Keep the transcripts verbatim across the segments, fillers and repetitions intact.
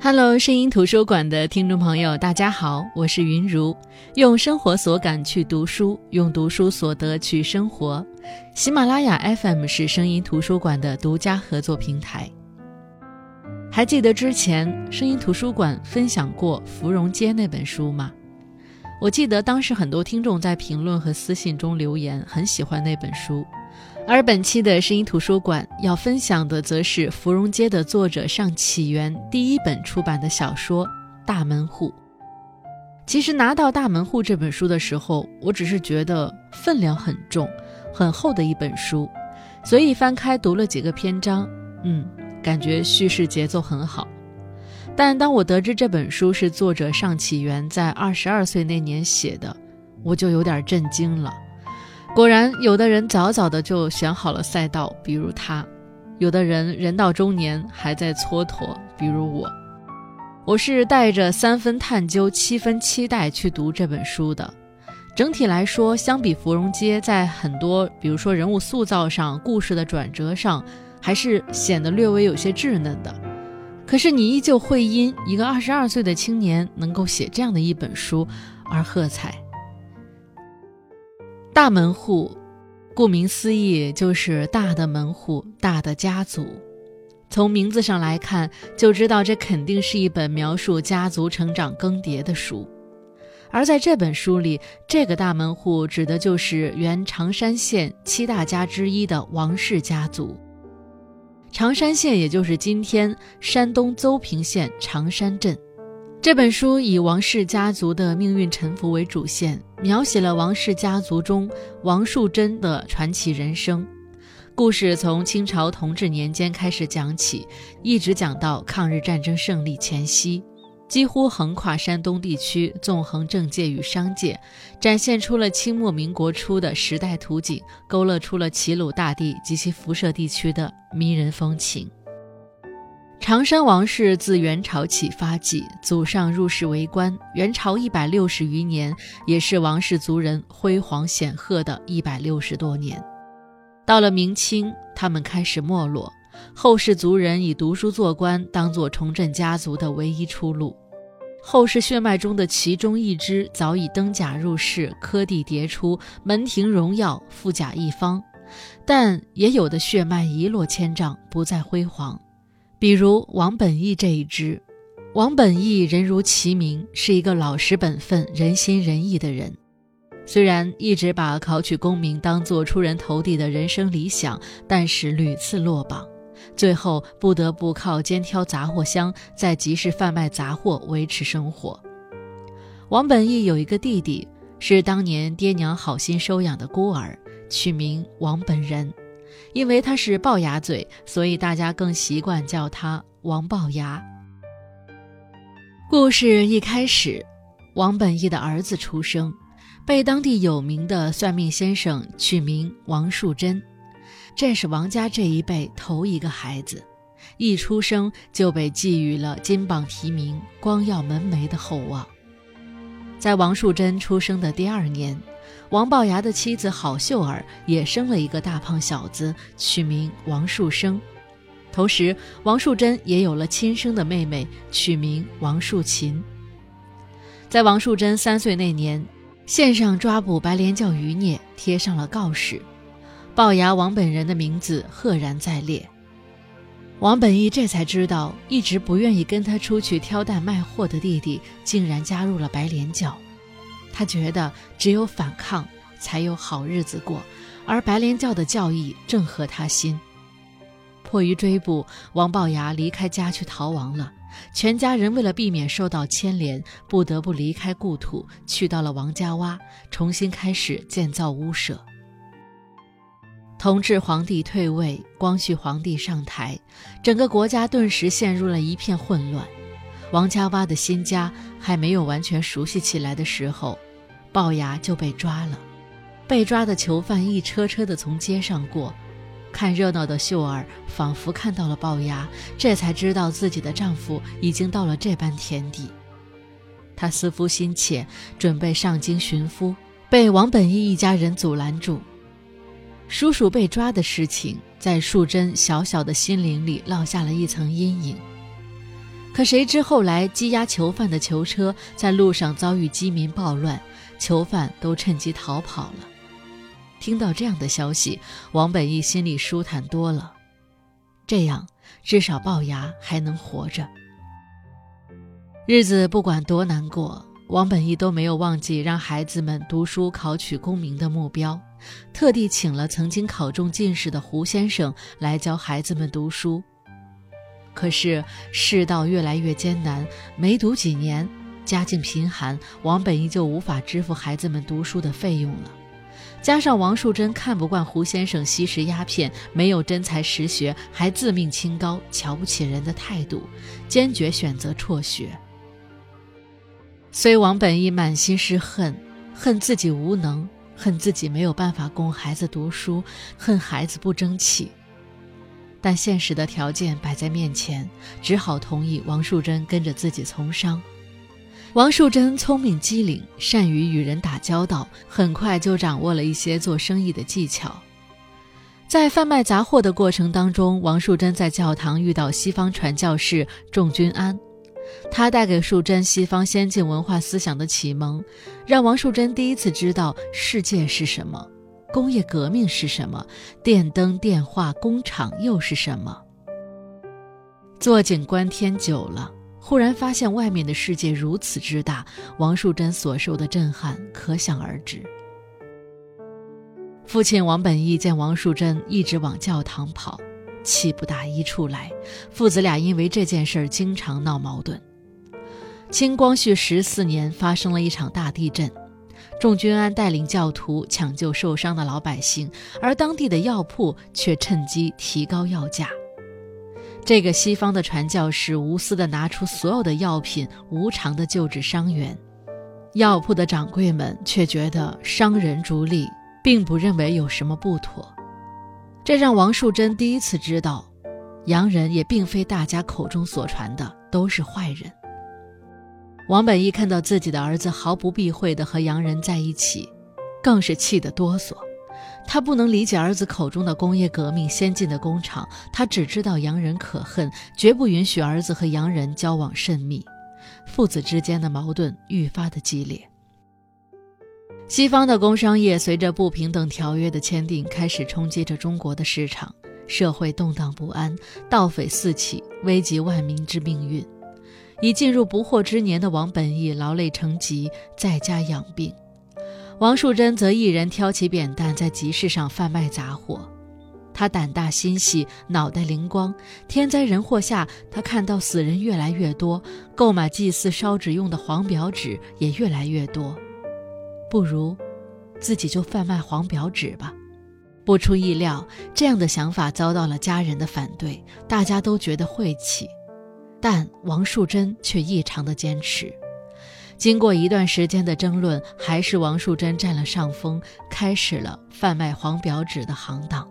Hello， 声音图书馆的听众朋友，大家好，我是云如，用生活所感去读书，用读书所得去生活。喜马拉雅 F M 是声音图书馆的独家合作平台。还记得之前声音图书馆分享过《芙蓉街》那本书吗？我记得当时很多听众在评论和私信中留言，很喜欢那本书。而本期的声音图书馆要分享的则是《芙蓉街》的作者尚启源第一本出版的小说《大门户》。其实拿到《大门户》这本书的时候，我只是觉得分量很重，很厚的一本书，所以翻开读了几个篇章，嗯，感觉叙事节奏很好。但当我得知这本书是作者尚启源在二十二岁那年写的，我就有点震惊了。果然有的人早早的就选好了赛道，比如他；有的人人到中年还在蹉跎，比如我。我是带着三分探究七分期待去读这本书的。整体来说，相比芙蓉街，在很多比如说人物塑造上、故事的转折上，还是显得略微有些稚嫩的。可是你依旧会因一个二十二岁的青年能够写这样的一本书而喝彩。大门户，顾名思义就是大的门户，大的家族。从名字上来看，就知道这肯定是一本描述家族成长更迭的书。而在这本书里，这个大门户指的就是原常山县七大家之一的王氏家族。常山县也就是今天山东邹平县常山镇。这本书以王氏家族的命运沉浮为主线，描写了王氏家族中王树贞的传奇人生。故事从清朝同治年间开始讲起，一直讲到抗日战争胜利前夕，几乎横跨山东地区，纵横政界与商界，展现出了清末民国初的时代图景，勾勒出了齐鲁大地及其辐射地区的迷人风情。常山王氏自元朝起发迹，祖上入仕为官，元朝一百六十余年，也是王氏族人辉煌显赫的一百六十多年。到了明清，他们开始没落，后世族人以读书做官当作重振家族的唯一出路。后世血脉中的其中一支早已登甲入仕，科第迭出，门庭荣耀，富甲一方，但也有的血脉一落千丈，不再辉煌。比如王本义这一支。王本义人如其名，是一个老实本分、仁心仁义的人。虽然一直把考取功名当作出人头地的人生理想，但是屡次落榜，最后不得不靠肩挑杂货箱，在集市贩卖杂货维持生活。王本义有一个弟弟，是当年爹娘好心收养的孤儿，取名王本仁。因为他是龅牙嘴，所以大家更习惯叫他王龅牙。故事一开始，王本义的儿子出生，被当地有名的算命先生取名王树贞。这是王家这一辈头一个孩子，一出生就被寄予了金榜题名、光耀门楣的厚望。在王树贞出生的第二年，王龅牙的妻子郝秀儿也生了一个大胖小子，取名王树生。同时，王树贞也有了亲生的妹妹，取名王树琴。在王树贞三岁那年，县上抓捕白莲教余孽，贴上了告示，龅牙王本人的名字赫然在列。王本义这才知道，一直不愿意跟他出去挑担卖货的弟弟，竟然加入了白莲教。他觉得只有反抗才有好日子过，而白莲教的教义正合他心。迫于追捕，王龅牙离开家去逃亡了。全家人为了避免受到牵连，不得不离开故土，去到了王家洼，重新开始建造屋舍。同治皇帝退位，光绪皇帝上台，整个国家顿时陷入了一片混乱。王家洼的新家还没有完全熟悉起来的时候，龅牙就被抓了。被抓的囚犯一车车地从街上过，看热闹的秀儿仿佛看到了龅牙，这才知道自己的丈夫已经到了这般田地。她思夫心切，准备上京寻夫，被王本义一家人阻拦住。叔叔被抓的事情在树贞小小的心灵里烙下了一层阴影。 可谁知后来羁押囚犯的囚车在路上遭遇饥民暴乱，囚犯都趁机逃跑了。听到这样的消息，王本义心里舒坦多了，这样至少龅牙还能活着。日子不管多难过，王本义都没有忘记让孩子们读书考取功名的目标，特地请了曾经考中进士的胡先生来教孩子们读书。可是世道越来越艰难，没读几年，家境贫寒，王本义就无法支付孩子们读书的费用了。加上王树珍看不惯胡先生吸食鸦片，没有真才实学，还自命清高，瞧不起人的态度，坚决选择辍学。虽王本义满心是恨，恨自己无能，恨自己没有办法供孩子读书，恨孩子不争气，但现实的条件摆在面前，只好同意王树珍跟着自己从商。王树珍聪明机灵，善于与人打交道，很快就掌握了一些做生意的技巧。在贩卖杂货的过程当中，王树珍在教堂遇到西方传教士仲君安，他带给树珍西方先进文化思想的启蒙，让王树珍第一次知道世界是什么，工业革命是什么，电灯、电话、工厂又是什么。坐井观天久了，忽然发现外面的世界如此之大，王树珍所受的震撼可想而知。父亲王本义见王树珍一直往教堂跑，气不打一处来，父子俩因为这件事经常闹矛盾。清光绪十四年发生了一场大地震，仲君安带领教徒抢救受伤的老百姓，而当地的药铺却趁机提高药价。这个西方的传教士无私地拿出所有的药品，无偿地救治伤员。药铺的掌柜们却觉得商人逐利，并不认为有什么不妥。这让王树珍第一次知道，洋人也并非大家口中所传的都是坏人。王本义看到自己的儿子毫不避讳地和洋人在一起，更是气得哆嗦。他不能理解儿子口中的工业革命先进的工厂，他只知道洋人可恨，绝不允许儿子和洋人交往甚密。父子之间的矛盾愈发的激烈。西方的工商业随着不平等条约的签订，开始冲击着中国的市场，社会动荡不安，盗匪四起，危及万民之命运。已进入不惑之年的王本义劳累成疾，在家养病。王树珍则一人挑起扁担，在集市上贩卖杂货。他胆大心细，脑袋灵光，天灾人祸下，他看到死人越来越多，购买祭祀烧纸用的黄表纸也越来越多。不如自己就贩卖黄表纸吧。不出意料，这样的想法遭到了家人的反对，大家都觉得晦气，但王树珍却异常的坚持。经过一段时间的争论，还是王树珍占了上风，开始了贩卖黄表纸的行当。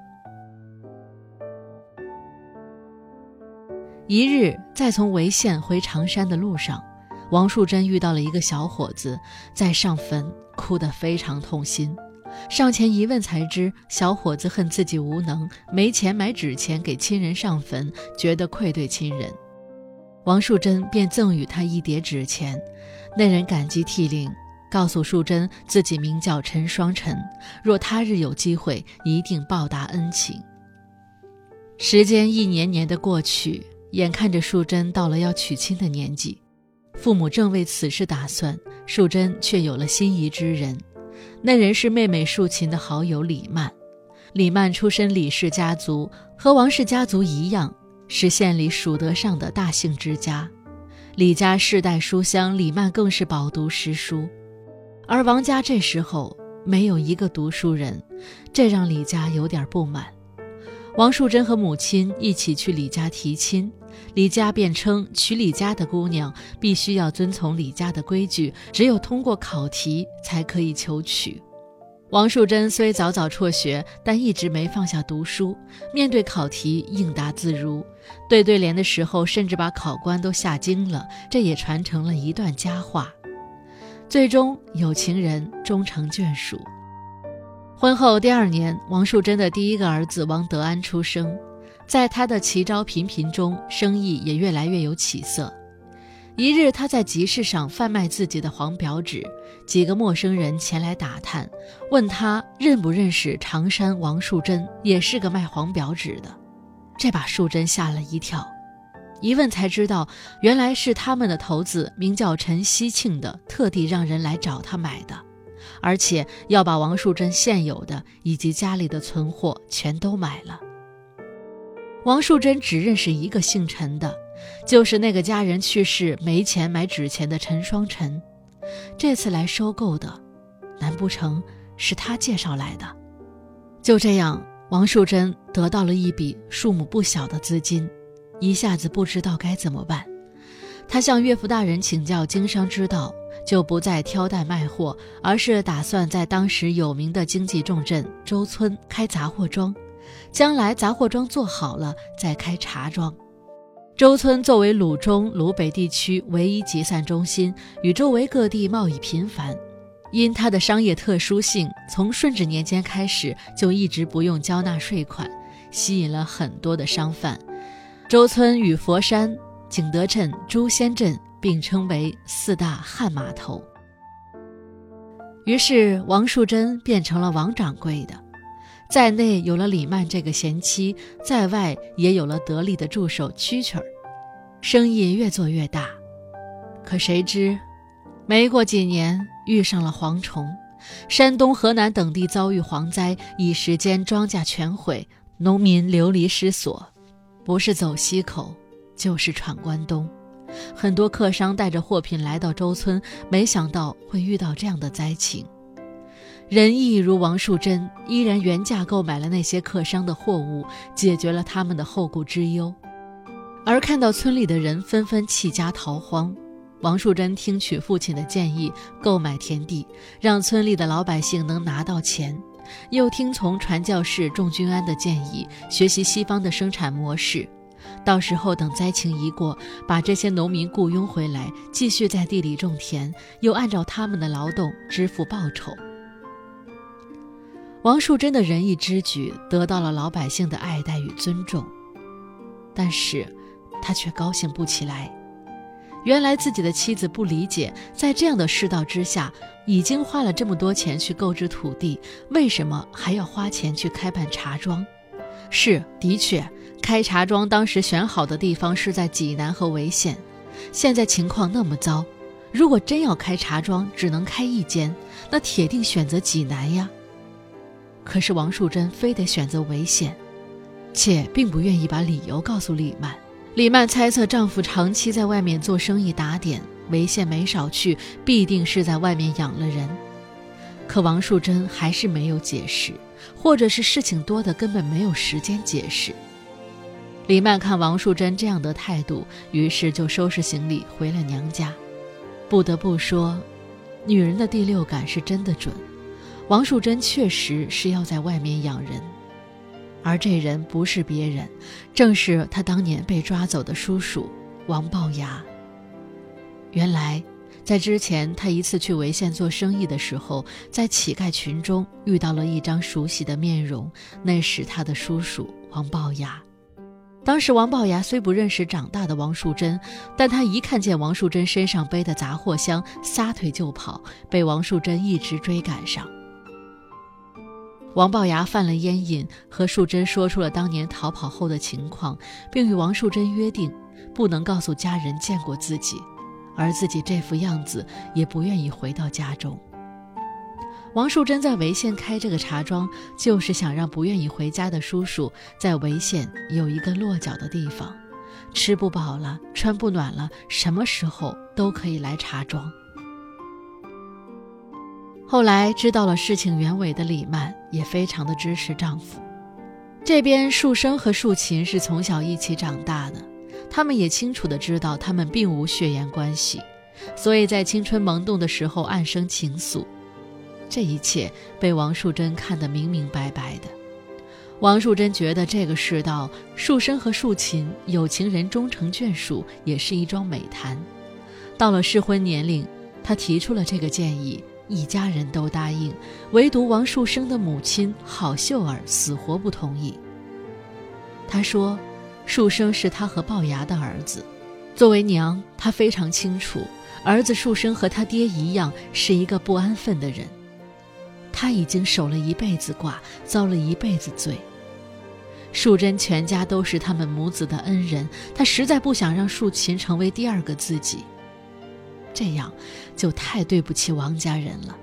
一日，在从潍县回常山的路上，王树珍遇到了一个小伙子在上坟，哭得非常痛心。上前一问才知，小伙子恨自己无能，没钱买纸钱给亲人上坟，觉得愧对亲人。王树珍便赠予他一叠纸钱，那人感激涕零，告诉树珍自己名叫陈双臣，若他日有机会，一定报答恩情。时间一年年的过去，眼看着树珍到了要娶亲的年纪，父母正为此事打算，树珍却有了心仪之人。那人是妹妹树琴的好友李曼。李曼出身李氏家族，和王氏家族一样，是县里数得上的大姓之家。李家世代书香，李曼更是饱读诗书。而王家这时候没有一个读书人，这让李家有点不满。王树珍和母亲一起去李家提亲，李家便称娶李家的姑娘必须要遵从李家的规矩，只有通过考题才可以求娶。王树珍虽早早辍学，但一直没放下读书，面对考题应答自如，对对联的时候甚至把考官都吓惊了，这也传承了一段佳话。最终有情人终成眷属。婚后第二年，王树珍的第一个儿子王德安出生。 在他的奇招频频中，生意也越来越有起色。一日，他在集市上贩卖自己的黄表纸，几个陌生人前来打探，问他认不认识常山王树珍，也是个卖黄表纸的。这把树珍吓了一跳，一问才知道，原来是他们的头子名叫陈希庆的，特地让人来找他买的，而且要把王树珍现有的以及家里的存货全都买了。王树珍只认识一个姓陈的，就是那个家人去世没钱买纸钱的陈双陈，这次来收购的，难不成是他介绍来的？就这样，王树珍得到了一笔数目不小的资金，一下子不知道该怎么办。他向岳父大人请教经商之道，就不再挑担卖货，而是打算在当时有名的经济重镇周村开杂货庄，将来杂货庄做好了再开茶庄。周村作为鲁中、鲁北地区唯一集散中心，与周围各地贸易频繁。因它的商业特殊性，从顺治年间开始就一直不用交纳税款，吸引了很多的商贩。周村与佛山、景德镇、朱仙镇并称为四大汉码头。于是王树珍变成了王掌柜的，在内有了李曼这个贤妻，在外也有了得力的助手蛐蛐儿，生意越做越大。可谁知没过几年遇上了蝗虫，山东、河南等地遭遇蝗灾，一时间庄稼全毁，农民流离失所，不是走西口就是闯关东。很多客商带着货品来到周村，没想到会遇到这样的灾情。仁义如王树珍依然原价购买了那些客商的货物，解决了他们的后顾之忧。而看到村里的人纷纷弃家逃荒，王树珍听取父亲的建议，购买田地，让村里的老百姓能拿到钱，又听从传教士仲君安的建议，学习西方的生产模式。到时候等灾情一过，把这些农民雇佣回来，继续在地里种田，又按照他们的劳动支付报酬。王树珍的仁义之举得到了老百姓的爱戴与尊重，但是他却高兴不起来。原来自己的妻子不理解，在这样的世道之下，已经花了这么多钱去购置土地，为什么还要花钱去开办茶庄？是，的确，开茶庄当时选好的地方是在济南和潍县，现在情况那么糟，如果真要开茶庄，只能开一间，那铁定选择济南呀。可是王树珍非得选择潍县，且并不愿意把理由告诉李曼。李曼猜测丈夫长期在外面做生意打点，潍县没少去，必定是在外面养了人。可王树珍还是没有解释，或者是事情多的根本没有时间解释。李曼看王树珍这样的态度，于是就收拾行李回了娘家。不得不说，女人的第六感是真的准，王树珍确实是要在外面养人，而这人不是别人，正是他当年被抓走的叔叔王龅牙。原来在之前他一次去潍县做生意的时候，在乞丐群中遇到了一张熟悉的面容，那是他的叔叔王龅牙。当时王龅牙虽不认识长大的王树珍，但他一看见王树珍身上背的杂货箱，撒腿就跑，被王树珍一直追赶上。王龅牙犯了烟瘾，和树珍说出了当年逃跑后的情况，并与王树珍约定不能告诉家人见过自己，而自己这副样子也不愿意回到家中。王树珍在潍县开这个茶庄，就是想让不愿意回家的叔叔在潍县有一个落脚的地方，吃不饱了，穿不暖了，什么时候都可以来茶庄。后来知道了事情原委的李曼也非常的支持丈夫。这边树生和树琴是从小一起长大的，他们也清楚地知道他们并无血缘关系，所以在青春萌动的时候暗生情愫。这一切被王树珍看得明明白白的。王树珍觉得这个世道，树生和树琴有情人终成眷属也是一桩美谈。到了适婚年龄，他提出了这个建议，一家人都答应，唯独王树生的母亲郝秀儿死活不同意。 他说树生是他和龅牙的儿子，作为娘，他非常清楚儿子树生和他爹一样是一个不安分的人，他已经守了一辈子寡，遭了一辈子罪。树珍全家都是他们母子的恩人，他实在不想让树琴成为第二个自己，这样就太对不起王家人了。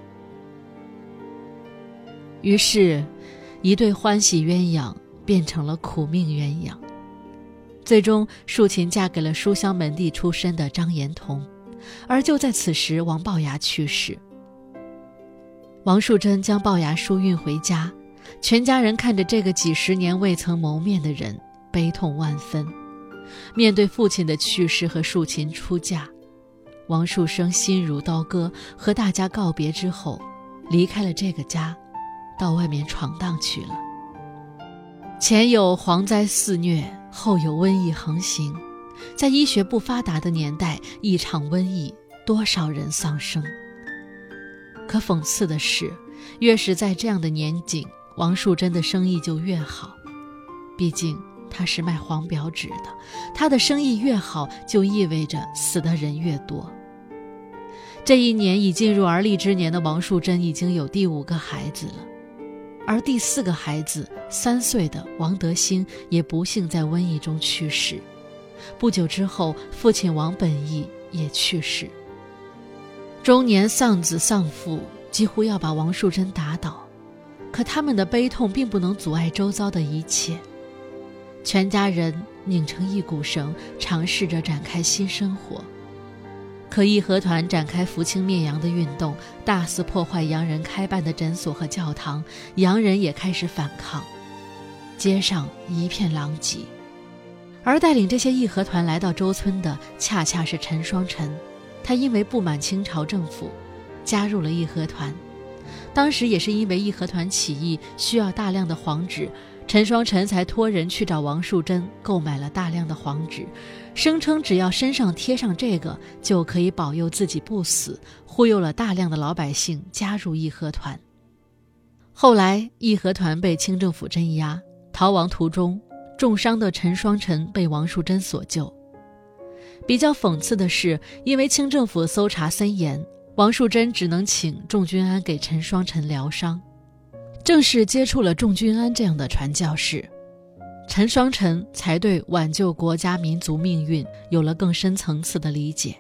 于是一对欢喜鸳鸯变成了苦命鸳鸯，最终树琴嫁给了书香门第出身的张延同。而就在此时，王龅牙去世。王树珍将龅牙叔运回家，全家人看着这个几十年未曾谋面的人，悲痛万分。面对父亲的去世和树琴出嫁，王树生心如刀割，和大家告别之后，离开了这个家，到外面闯荡去了。前有蝗灾肆虐，后有瘟疫横行，在医学不发达的年代，一场瘟疫，多少人丧生。可讽刺的是，越是在这样的年景，王树珍的生意就越好。毕竟他是卖黄表纸的，他的生意越好，就意味着死的人越多。这一年已进入而立之年的王树珍已经有第五个孩子了，而第四个孩子三岁的王德兴也不幸在瘟疫中去世。不久之后，父亲王本义也去世。中年丧子丧父，几乎要把王树珍打倒。可他们的悲痛并不能阻碍周遭的一切。全家人拧成一股绳，尝试着展开新生活。可义和团展开扶清灭洋的运动，大肆破坏洋人开办的诊所和教堂，洋人也开始反抗，街上一片狼藉。而带领这些义和团来到周村的，恰恰是陈双臣。他因为不满清朝政府，加入了义和团。当时也是因为义和团起义需要大量的黄纸，陈双臣才托人去找王树珍购买了大量的黄纸，声称只要身上贴上这个就可以保佑自己不死，忽悠了大量的老百姓加入义和团。后来义和团被清政府镇压，逃亡途中重伤的陈双臣被王树珍所救。比较讽刺的是，因为清政府搜查森严，王树珍只能请仲君安给陈双臣疗伤。正是接触了仲君安这样的传教士，陈双臣才对挽救国家民族命运有了更深层次的理解。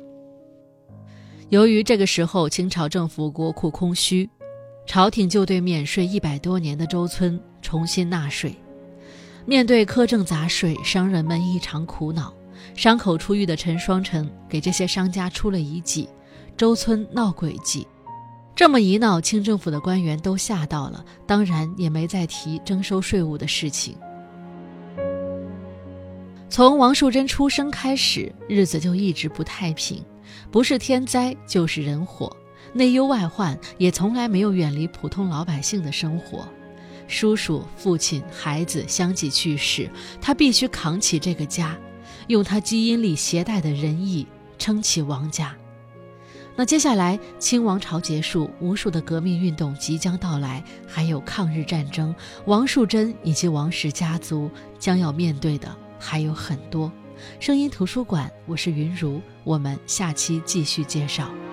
由于这个时候清朝政府国库空虚，朝廷就对免税一百多年的周村重新纳税。面对苛征杂税，商人们异常苦恼。伤口出狱的陈双臣给这些商家出了一计，周村闹诡计。这么一闹，清政府的官员都吓到了，当然也没再提征收税务的事情。从王树珍出生开始，日子就一直不太平，不是天灾就是人祸，内忧外患也从来没有远离普通老百姓的生活。叔叔、父亲、孩子相继去世，他必须扛起这个家，用他基因里携带的仁义撑起王家。那接下来清王朝结束，无数的革命运动即将到来，还有抗日战争，王树珍以及王氏家族将要面对的还有很多。声音图书馆，我是云如，我们下期继续介绍。